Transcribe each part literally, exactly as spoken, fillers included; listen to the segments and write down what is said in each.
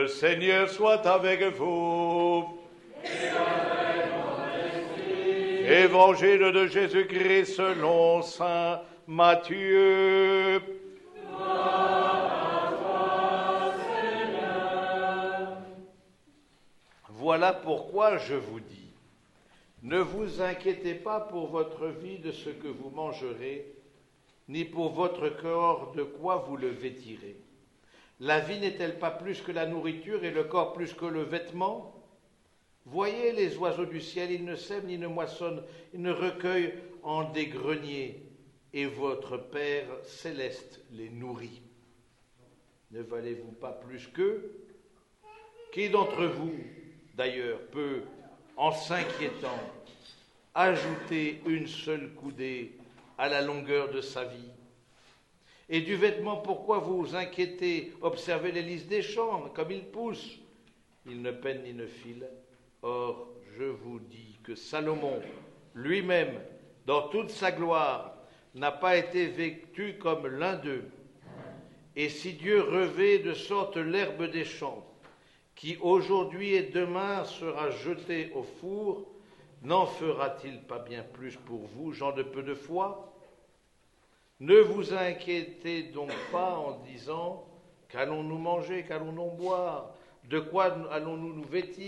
Le Seigneur soit avec vous. Évangile de Jésus-Christ selon saint Matthieu. Voilà pourquoi je vous dis, ne vous inquiétez pas pour votre vie de ce que vous mangerez, ni pour votre corps de quoi vous le vêtirez. La vie n'est-elle pas plus que la nourriture et le corps plus que le vêtement ? Voyez les oiseaux du ciel, ils ne sèment ni ne moissonnent, ils ne recueillent en des greniers, et votre Père céleste les nourrit. Ne valez-vous pas plus qu'eux ? Qui d'entre vous, d'ailleurs, peut, en s'inquiétant, ajouter une seule coudée à la longueur de sa vie ? Et du vêtement, pourquoi vous vous inquiétez ? Observez les lys des champs, comme ils poussent. Ils ne peinent ni ne filent. Or, je vous dis que Salomon, lui-même, dans toute sa gloire, n'a pas été vêtu comme l'un d'eux. Et si Dieu revêt de sorte l'herbe des champs, qui aujourd'hui et demain sera jetée au four, n'en fera-t-il pas bien plus pour vous, gens de peu de foi ? Ne vous inquiétez donc pas en disant « Qu'allons-nous manger, qu'allons-nous boire ? De quoi allons-nous nous vêtir ?»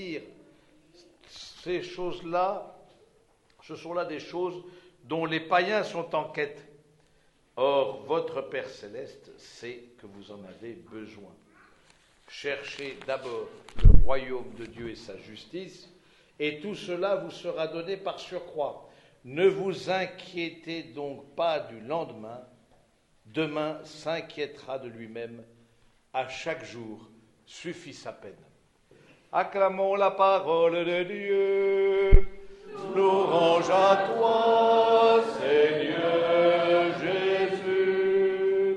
Ces choses-là, ce sont là des choses dont les païens sont en quête. Or, votre Père céleste sait que vous en avez besoin. Cherchez d'abord le royaume de Dieu et sa justice, et tout cela vous sera donné par surcroît. Ne vous inquiétez donc pas du lendemain, demain s'inquiétera de lui-même, à chaque jour suffit sa peine. Acclamons la parole de Dieu, louange à toi, Seigneur Jésus.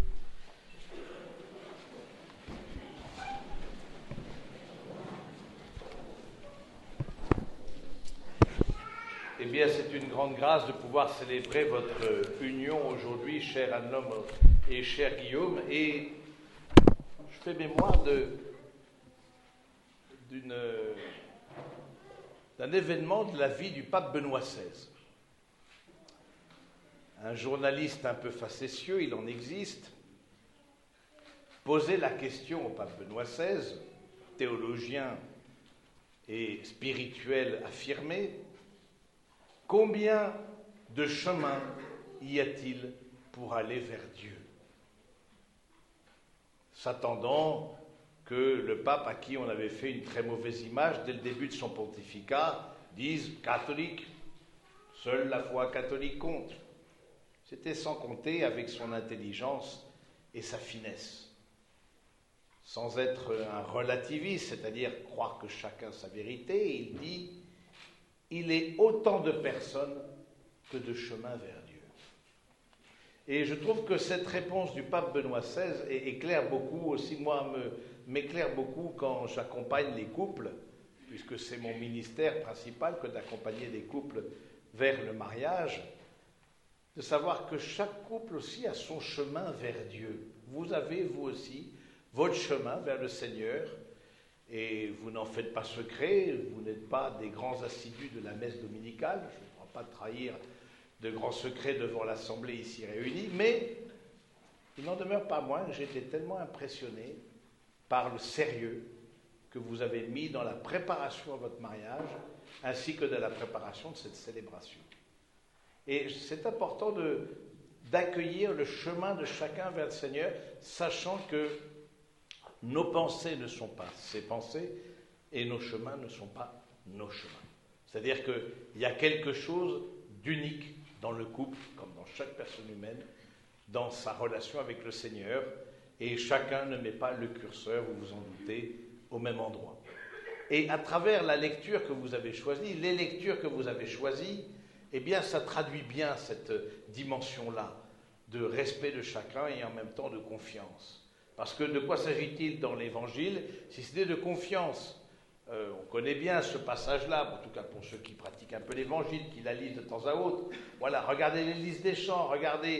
Eh bien, c'est une grande grâce de pouvoir célébrer votre union aujourd'hui, cher Anne-Homme et cher Guillaume. Et je fais mémoire de, d'une, d'un événement de la vie du pape Benoît seize. Un journaliste un peu facétieux, il en existe, posait la question au pape Benoît seize, théologien et spirituel affirmé: combien de chemins y a-t-il pour aller vers Dieu ? S'attendant que le pape, à qui on avait fait une très mauvaise image dès le début de son pontificat, dise « catholique, seule la foi catholique compte ». C'était sans compter avec son intelligence et sa finesse. Sans être un relativiste, c'est-à-dire croire que chacun sa vérité, il dit « il est autant de personnes que de chemins vers Dieu ». Et je trouve que cette réponse du pape Benoît seize éclaire beaucoup, aussi moi, me, m'éclaire beaucoup quand j'accompagne les couples, puisque c'est mon ministère principal que d'accompagner les couples vers le mariage, de savoir que chaque couple aussi a son chemin vers Dieu. Vous avez, vous aussi, votre chemin vers le Seigneur, et vous n'en faites pas secret, vous n'êtes pas des grands assidus de la messe dominicale, je ne crois pas trahir de grands secrets devant l'Assemblée ici réunie, mais il n'en demeure pas moins que j'ai été tellement impressionné par le sérieux que vous avez mis dans la préparation à votre mariage, ainsi que dans la préparation de cette célébration. Et c'est important de, d'accueillir le chemin de chacun vers le Seigneur, sachant que nos pensées ne sont pas ses pensées et nos chemins ne sont pas nos chemins. C'est-à-dire qu'il y a quelque chose d'unique dans le couple, comme dans chaque personne humaine, dans sa relation avec le Seigneur, et chacun ne met pas le curseur, vous vous en doutez, au même endroit. Et à travers la lecture que vous avez choisie, les lectures que vous avez choisies, eh bien, ça traduit bien cette dimension-là de respect de chacun et en même temps de confiance. Parce que de quoi s'agit-il dans l'Évangile, si ce n'est de confiance ? Euh, on connaît bien ce passage-là, en tout cas pour ceux qui pratiquent un peu l'Évangile, qui la lisent de temps à autre. Voilà, regardez les lys des champs, regardez,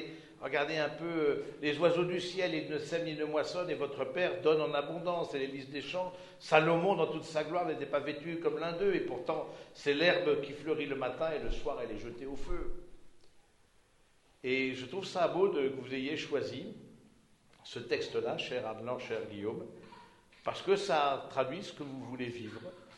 Regardez un peu, les oiseaux du ciel, ils ne sèment ni ne moissonnent, et votre Père donne en abondance. Et les lys des champs, Salomon, dans toute sa gloire, n'était pas vêtu comme l'un d'eux, et pourtant, c'est l'herbe qui fleurit le matin, et le soir, elle est jetée au feu. Et je trouve ça beau de, que vous ayez choisi ce texte-là, cher Arnaud, cher Guillaume, parce que ça traduit ce que vous voulez vivre.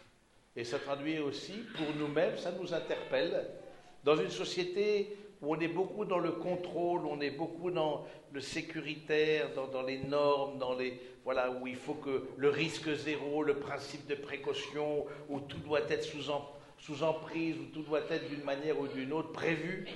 Et ça traduit aussi, pour nous-mêmes, ça nous interpelle, dans une société où on est beaucoup dans le contrôle, on est beaucoup dans le sécuritaire, dans, dans les normes, dans les, voilà, où il faut que le risque zéro, le principe de précaution, où tout doit être sous, en, sous emprise, où tout doit être d'une manière ou d'une autre prévu.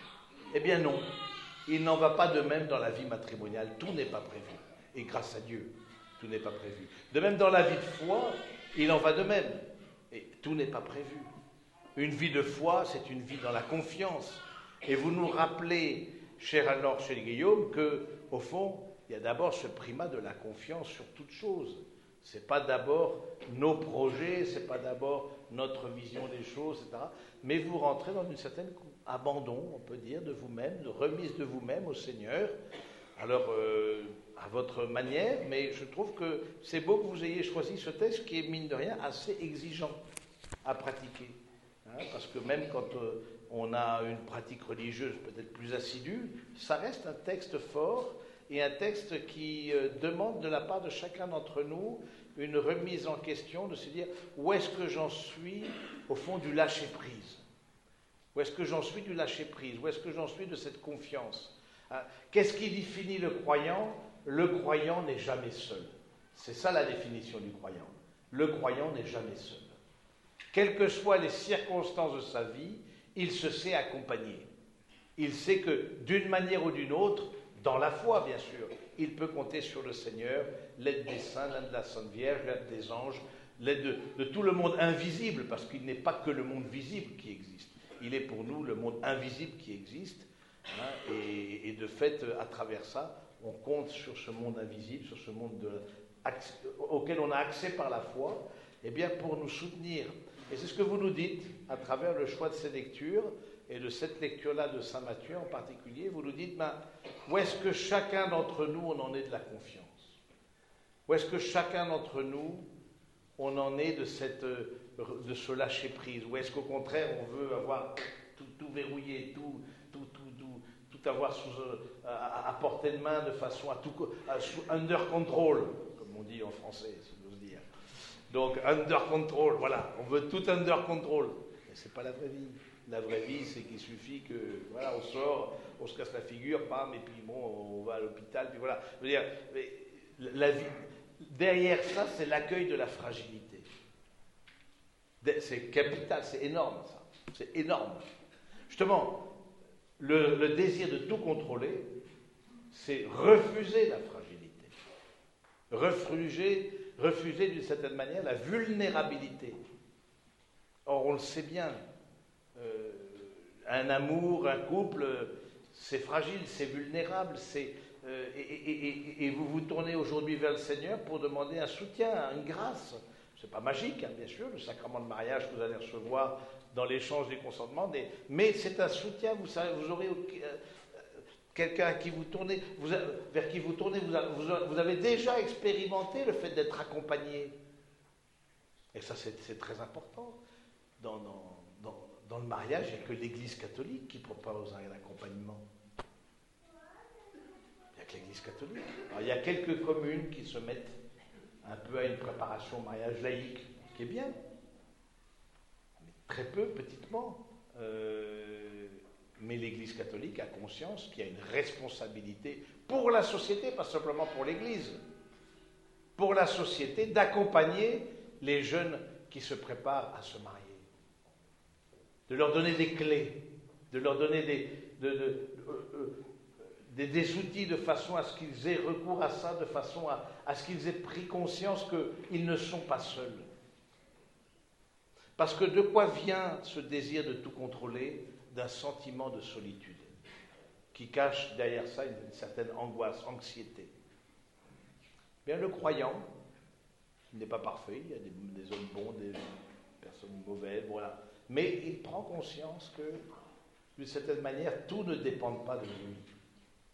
Eh bien non, il n'en va pas de même dans la vie matrimoniale, tout n'est pas prévu. Et grâce à Dieu, tout n'est pas prévu. De même dans la vie de foi, il en va de même. Et tout n'est pas prévu. Une vie de foi, c'est une vie dans la confiance. Et vous nous rappelez, cher Anne-Laure, cher Guillaume, que au fond, il y a d'abord ce primat de la confiance sur toute chose. C'est pas d'abord nos projets, c'est pas d'abord notre vision des choses, et cetera. Mais vous rentrez dans une certaine abandon, on peut dire, de vous-même, de remise de vous-même au Seigneur. Alors, euh, à votre manière, mais je trouve que c'est beau que vous ayez choisi ce texte qui est, mine de rien, assez exigeant à pratiquer. Hein, parce que même quand euh, on a une pratique religieuse peut-être plus assidue, ça reste un texte fort et un texte qui euh, demande de la part de chacun d'entre nous une remise en question, de se dire où est-ce que j'en suis au fond du lâcher-prise ? Où est-ce que j'en suis du lâcher-prise ? Où est-ce que j'en suis de cette confiance ? Hein, qu'est-ce qui définit le croyant ? Le croyant n'est jamais seul. C'est ça la définition du croyant. Le croyant n'est jamais seul. Quelles que soient les circonstances de sa vie, il se sait accompagné. Il sait que d'une manière ou d'une autre, dans la foi bien sûr, il peut compter sur le Seigneur, l'aide des saints, l'aide de la Sainte Vierge, l'aide des anges, l'aide de, de tout le monde invisible, parce qu'il n'est pas que le monde visible qui existe. Il est pour nous le monde invisible qui existe, hein, et, et de fait, à travers ça, on compte sur ce monde invisible, sur ce monde de, auquel on a accès par la foi, eh bien pour nous soutenir. Et c'est ce que vous nous dites à travers le choix de ces lectures, et de cette lecture-là de Saint Matthieu en particulier. Vous nous dites, ben, où est-ce que chacun d'entre nous, on en est de la confiance ? Où est-ce que chacun d'entre nous, on en est de, cette, de ce lâcher-prise ? Ou est-ce qu'au contraire, on veut avoir tout, tout verrouillé, tout, tout, tout, tout, tout avoir sous, à, à portée de main de façon à tout, à, sous under control, comme on dit en français, si j'ose dire. Donc, under control, voilà, on veut tout under control. Mais ce n'est pas la vraie vie. La vraie vie, c'est qu'il suffit que, voilà, on sort, on se casse la figure, bam, et puis bon, on va à l'hôpital, puis voilà. Je veux dire, mais la vie, derrière ça, c'est l'accueil de la fragilité. C'est capital, c'est énorme, ça. C'est énorme. Justement, le, le désir de tout contrôler, c'est refuser la fragilité. Refuser, refuser d'une certaine manière la vulnérabilité. Or, on le sait bien, euh, un amour, un couple, c'est fragile, c'est vulnérable, c'est, euh, et, et, et, et vous vous tournez aujourd'hui vers le Seigneur pour demander un soutien, une grâce. C'est pas magique, hein, bien sûr, le sacrement de mariage que vous allez recevoir dans l'échange des consentements, mais, mais c'est un soutien, vous savez, vous aurez euh, quelqu'un à qui vous tournez, vous, vers qui vous tournez, vous, vous, vous avez déjà expérimenté le fait d'être accompagné. Et ça, c'est, c'est très important. Dans, dans, dans, dans le mariage, il n'y a que l'Église catholique qui propose un accompagnement. Il n'y a que l'Église catholique. Alors, il y a quelques communes qui se mettent un peu à une préparation au mariage laïque, qui est bien. Mais très peu, petitement. Euh, mais l'Église catholique a conscience qu'il y a une responsabilité pour la société, pas simplement pour l'Église, pour la société, d'accompagner les jeunes qui se préparent à se marier. De leur donner des clés, de leur donner des, de, de, de, euh, des, des outils de façon à ce qu'ils aient recours à ça, de façon à, à ce qu'ils aient pris conscience qu'ils ne sont pas seuls. Parce que de quoi vient ce désir de tout contrôler ? D'un sentiment de solitude, qui cache derrière ça une, une certaine angoisse, anxiété. Bien, le croyant, il n'est pas parfait, il y a des, des hommes bons, des personnes mauvaises, voilà. Mais il prend conscience que, d'une certaine manière, tout ne dépend pas de lui.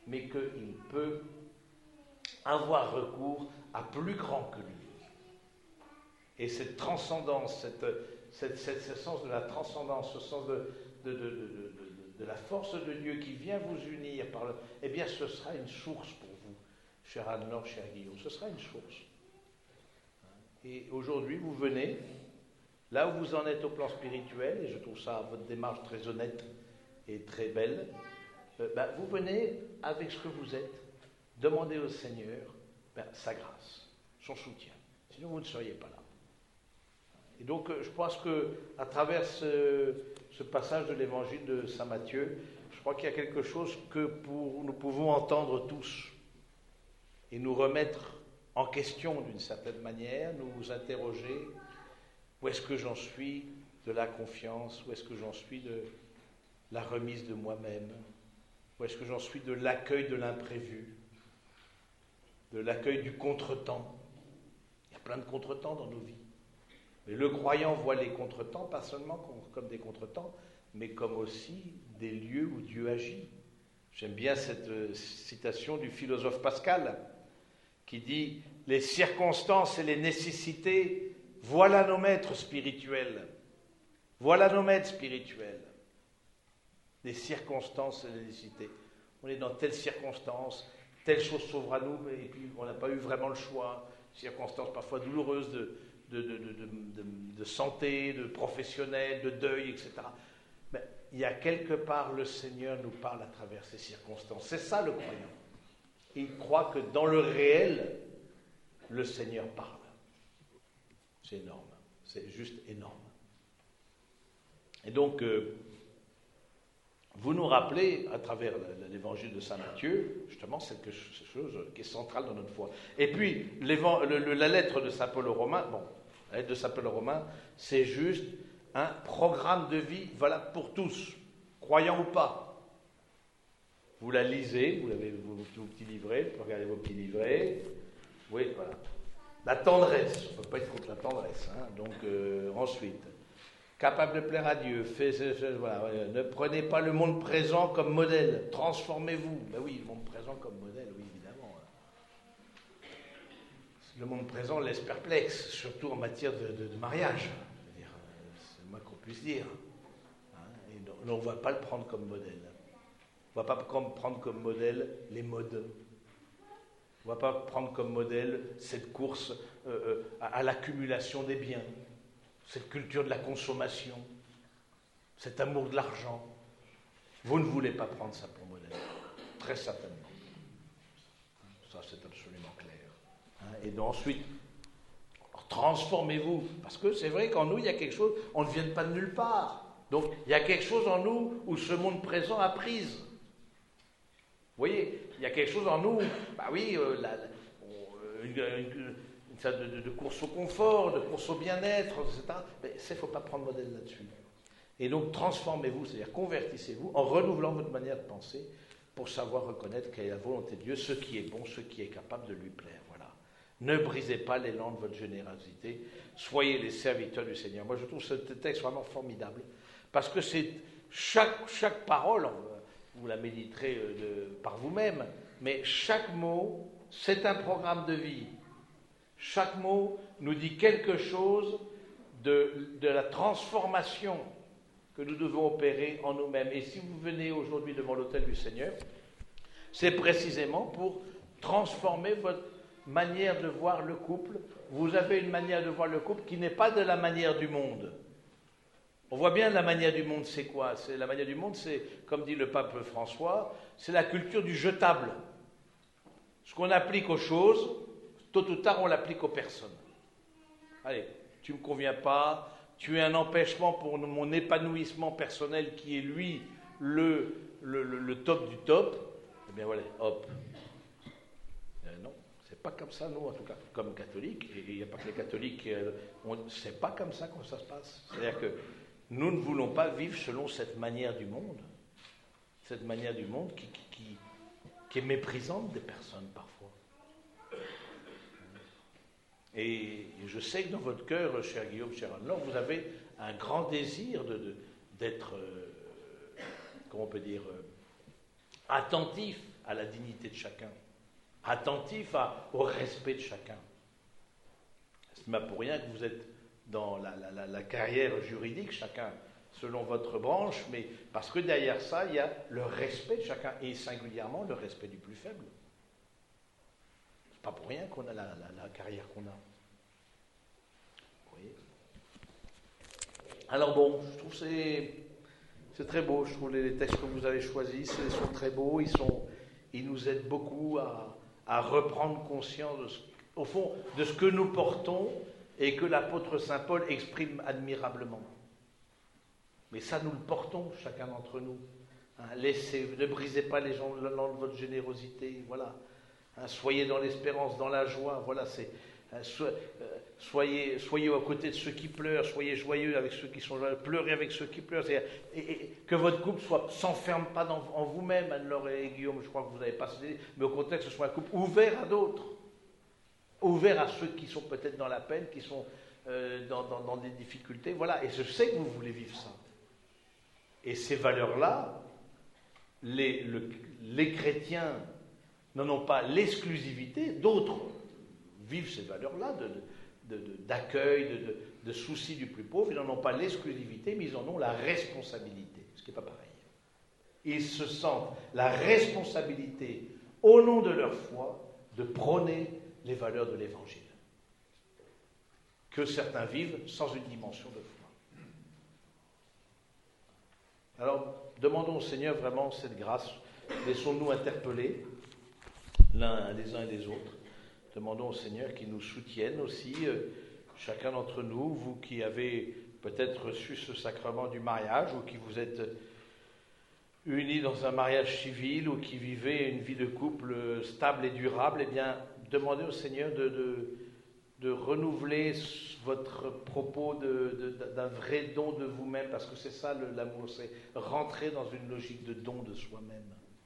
mais qu'il peut avoir recours à plus grand que lui. Et cette transcendance, cette, cette, cette, ce sens de la transcendance, ce sens de, de, de, de, de, de la force de Dieu qui vient vous unir, par le, eh bien ce sera une source pour vous, cher Anne-Laure, cher Guillaume, ce sera une source. Et aujourd'hui, vous venez, là où vous en êtes au plan spirituel, et je trouve ça, votre démarche très honnête et très belle, euh, ben, vous venez avec ce que vous êtes, demander au Seigneur ben, sa grâce, son soutien. Sinon, vous ne seriez pas là. Et donc, je pense qu'à travers ce, ce passage de l'évangile de saint Matthieu, je crois qu'il y a quelque chose que pour, nous pouvons entendre tous et nous remettre en question d'une certaine manière, nous interroger, où est-ce que j'en suis de la confiance, où est-ce que j'en suis de la remise de moi-même, où est-ce que j'en suis de l'accueil de l'imprévu, de l'accueil du contretemps. Il y a plein de contretemps dans nos vies. Mais le croyant voit les contretemps, pas seulement comme des contretemps, mais comme aussi des lieux où Dieu agit. J'aime bien cette citation du philosophe Pascal, qui dit « Les circonstances et les nécessités, voilà nos maîtres spirituels. Voilà nos maîtres spirituels. » Les circonstances et les nécessités. On est dans telle circonstance, telle chose s'ouvre à nous, et puis on n'a pas eu vraiment le choix. Circonstances parfois douloureuses de, de, de, de, de, de santé, de professionnel, de deuil, et cetera. Mais il y a quelque part, le Seigneur nous parle à travers ces circonstances. C'est ça le croyant. Il croit que dans le réel, le Seigneur parle. C'est énorme. C'est juste énorme. Et donc, euh, vous nous rappelez, à travers l'évangile de saint Matthieu, justement, cette chose qui est centrale dans notre foi. Et puis, le, le, la lettre de saint Paul aux Romains, bon, la lettre de saint Paul aux Romains, c'est juste un programme de vie valable pour tous, croyants ou pas. Vous la lisez, vous avez vos, vos petits livrets, vous regardez vos petits livrets. Oui, voilà. La tendresse, on ne peut pas être contre la tendresse. Hein, donc, euh, ensuite, capable de plaire à Dieu, fait, fait, fait, voilà, ne prenez pas le monde présent comme modèle, transformez-vous. Ben oui, le monde présent comme modèle, oui, évidemment. Le monde présent laisse perplexe, surtout en matière de, de, de mariage. Je veux dire, c'est le moins qu'on puisse dire. Hein, et on ne va pas le prendre comme modèle. On ne va pas prendre comme modèle les modes. On ne va pas prendre comme modèle cette course euh, à, à l'accumulation des biens, cette culture de la consommation, cet amour de l'argent. Vous ne voulez pas prendre ça pour modèle, très certainement. Ça, c'est absolument clair. Hein, et donc, ensuite, transformez-vous, parce que c'est vrai qu'en nous, il y a quelque chose, on ne vient pas de nulle part. Donc, il y a quelque chose en nous où ce monde présent a prise. Vous voyez, il y a quelque chose en nous, bah oui, euh, la, la, on, une, une, une sorte de, de, de course au confort, de course au bien-être, et cetera. Mais il ne faut pas prendre modèle là-dessus. Et donc, transformez-vous, c'est-à-dire convertissez-vous en renouvelant votre manière de penser pour savoir reconnaître quelle est la volonté de Dieu, ce qui est bon, ce qui est capable de lui plaire. Voilà. Ne brisez pas l'élan de votre générosité, soyez les serviteurs du Seigneur. Moi, je trouve ce texte vraiment formidable, parce que c'est chaque, chaque parole, vous la méditerez de, par vous-même, mais chaque mot, c'est un programme de vie. Chaque mot nous dit quelque chose de, de la transformation que nous devons opérer en nous-mêmes. Et si vous venez aujourd'hui devant l'autel du Seigneur, c'est précisément pour transformer votre manière de voir le couple. Vous avez une manière de voir le couple qui n'est pas de la manière du monde. On voit bien la manière du monde, c'est quoi? C'est, la manière du monde, c'est, comme dit le pape François, c'est la culture du jetable. Ce qu'on applique aux choses, tôt ou tard, on l'applique aux personnes. Allez, tu ne me conviens pas, tu es un empêchement pour mon épanouissement personnel qui est, lui, le, le, le, le top du top. Eh bien, voilà, hop. Euh, non, c'est pas comme ça, nous, en tout cas, comme catholiques, et il n'y a pas que les catholiques, euh, on, c'est pas comme ça que ça se passe. C'est-à-dire que nous ne voulons pas vivre selon cette manière du monde, cette manière du monde qui, qui, qui, qui est méprisante des personnes parfois. Et je sais que dans votre cœur, cher Guillaume, cher Anne-Laure, vous avez un grand désir de, de, d'être, euh, comment on peut dire, euh, attentif à la dignité de chacun, attentif à, au respect de chacun. Ce n'est pas pour rien que vous êtes dans la, la, la, la carrière juridique, chacun selon votre branche, mais parce que derrière ça, il y a le respect de chacun, et singulièrement le respect du plus faible. C'est pas pour rien qu'on a la, la, la carrière qu'on a. Vous voyez ? Alors bon, je trouve que c'est, c'est très beau, je trouve les textes que vous avez choisis, ils sont très beaux, ils, sont, ils nous aident beaucoup à, à reprendre conscience, de ce, au fond, de ce que nous portons et que l'apôtre Saint Paul exprime admirablement. Mais ça, nous le portons, chacun d'entre nous. Hein, laissez, ne brisez pas les gens de votre générosité, voilà. Hein, soyez dans l'espérance, dans la joie, voilà, c'est... Hein, so, euh, soyez, soyez aux côtés de ceux qui pleurent, soyez joyeux avec ceux qui sont joyeux, pleurez avec ceux qui pleurent. Et, et, que votre couple soit, s'enferme pas dans, en vous-même, Anne-Laure et Guillaume, je crois que vous n'avez pas cédé, mais au contraire, que ce soit un couple ouvert à d'autres. Ouvert à ceux qui sont peut-être dans la peine, qui sont euh, dans, dans, dans des difficultés, voilà. Et je sais que vous voulez vivre ça. Et ces valeurs-là, les, le, les chrétiens n'en ont pas l'exclusivité, d'autres vivent ces valeurs-là de, de, de, d'accueil, de, de, de souci du plus pauvre, ils n'en ont pas l'exclusivité, mais ils en ont la responsabilité, ce qui n'est pas pareil. Ils se sentent la responsabilité, au nom de leur foi, de prôner les valeurs de l'Évangile, que certains vivent sans une dimension de foi. Alors, demandons au Seigneur vraiment cette grâce. Laissons-nous interpeller l'un des uns et des autres. Demandons au Seigneur qu'il nous soutienne aussi, euh, chacun d'entre nous, vous qui avez peut-être reçu ce sacrement du mariage, ou qui vous êtes unis dans un mariage civil, ou qui vivez une vie de couple stable et durable, eh bien, demandez au Seigneur de, de, de renouveler votre propos de, de, d'un vrai don de vous-même, parce que c'est ça le, l'amour, c'est rentrer dans une logique de don de soi-même.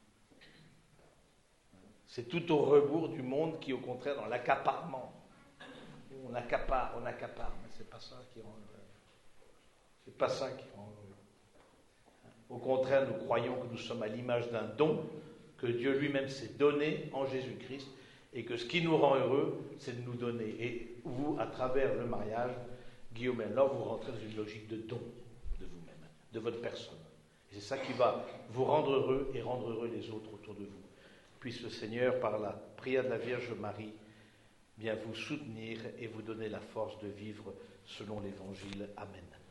C'est tout au rebours du monde qui est au contraire dans l'accaparement. On accapare, on accapare, mais c'est pas ça qui rend heureux. C'est pas ça qui rend heureux. Au contraire, nous croyons que nous sommes à l'image d'un don que Dieu lui-même s'est donné en Jésus-Christ, et que ce qui nous rend heureux, c'est de nous donner. Et vous, à travers le mariage, Guillaume et Anne-Laure, vous rentrez dans une logique de don de vous-même, de votre personne. Et c'est ça qui va vous rendre heureux et rendre heureux les autres autour de vous. Puisse le Seigneur, par la prière de la Vierge Marie, bien vous soutenir et vous donner la force de vivre selon l'Évangile. Amen.